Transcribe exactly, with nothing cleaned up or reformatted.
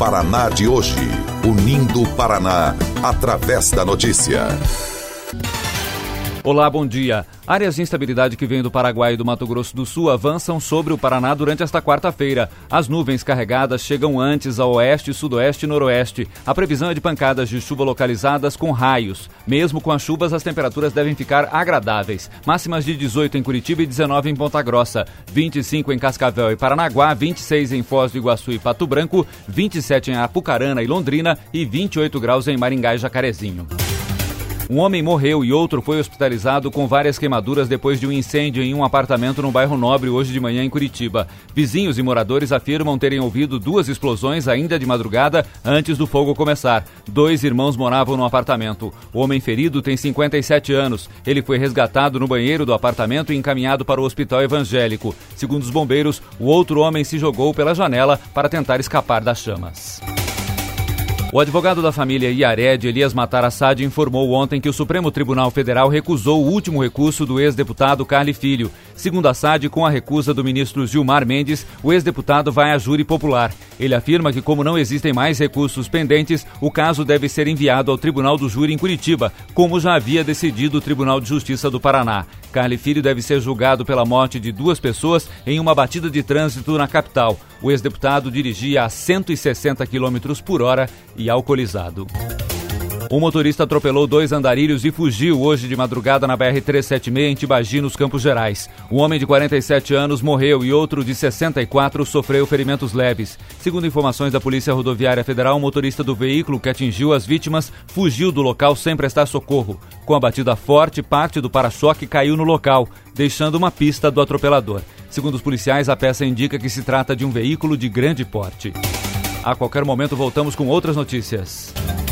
Paraná de hoje. Unindo o Paraná através da notícia. Olá, bom dia. Áreas de instabilidade que vêm do Paraguai e do Mato Grosso do Sul avançam sobre o Paraná durante esta quarta-feira. As nuvens carregadas chegam antes ao oeste, sudoeste e noroeste. A previsão é de pancadas de chuva localizadas com raios. Mesmo com as chuvas, as temperaturas devem ficar agradáveis. Máximas de dezoito em Curitiba e dezenove em Ponta Grossa, vinte e cinco em Cascavel e Paranaguá, vinte e seis em Foz do Iguaçu e Pato Branco, vinte e sete em Apucarana e Londrina e vinte e oito graus em Maringá e Jacarezinho. Um homem morreu e outro foi hospitalizado com várias queimaduras depois de um incêndio em um apartamento no bairro Nobre hoje de manhã em Curitiba. Vizinhos e moradores afirmam terem ouvido duas explosões ainda de madrugada antes do fogo começar. Dois irmãos moravam no apartamento. O homem ferido tem cinquenta e sete anos. Ele foi resgatado no banheiro do apartamento e encaminhado para o hospital evangélico. Segundo os bombeiros, o outro homem se jogou pela janela para tentar escapar das chamas. O advogado da família Iared, Elias Matar Assad, informou ontem que o Supremo Tribunal Federal recusou o último recurso do ex-deputado Carli Filho. Segundo Assad, com a recusa do ministro Gilmar Mendes, o ex-deputado vai à júri popular. Ele afirma que, como não existem mais recursos pendentes, o caso deve ser enviado ao Tribunal do Júri em Curitiba, como já havia decidido o Tribunal de Justiça do Paraná. Carli Filho deve ser julgado pela morte de duas pessoas em uma batida de trânsito na capital. O ex-deputado dirigia a cento e sessenta quilômetros por hora e alcoolizado. Um motorista atropelou dois andarilhos e fugiu hoje de madrugada na B R trezentos e setenta e seis em Tibagi, nos Campos Gerais. Um homem de quarenta e sete anos morreu e outro de sessenta e quatro sofreu ferimentos leves. Segundo informações da Polícia Rodoviária Federal, o motorista do veículo que atingiu as vítimas fugiu do local sem prestar socorro. Com a batida forte, parte do para-choque caiu no local, deixando uma pista do atropelador. Segundo os policiais, a peça indica que se trata de um veículo de grande porte. A qualquer momento voltamos com outras notícias.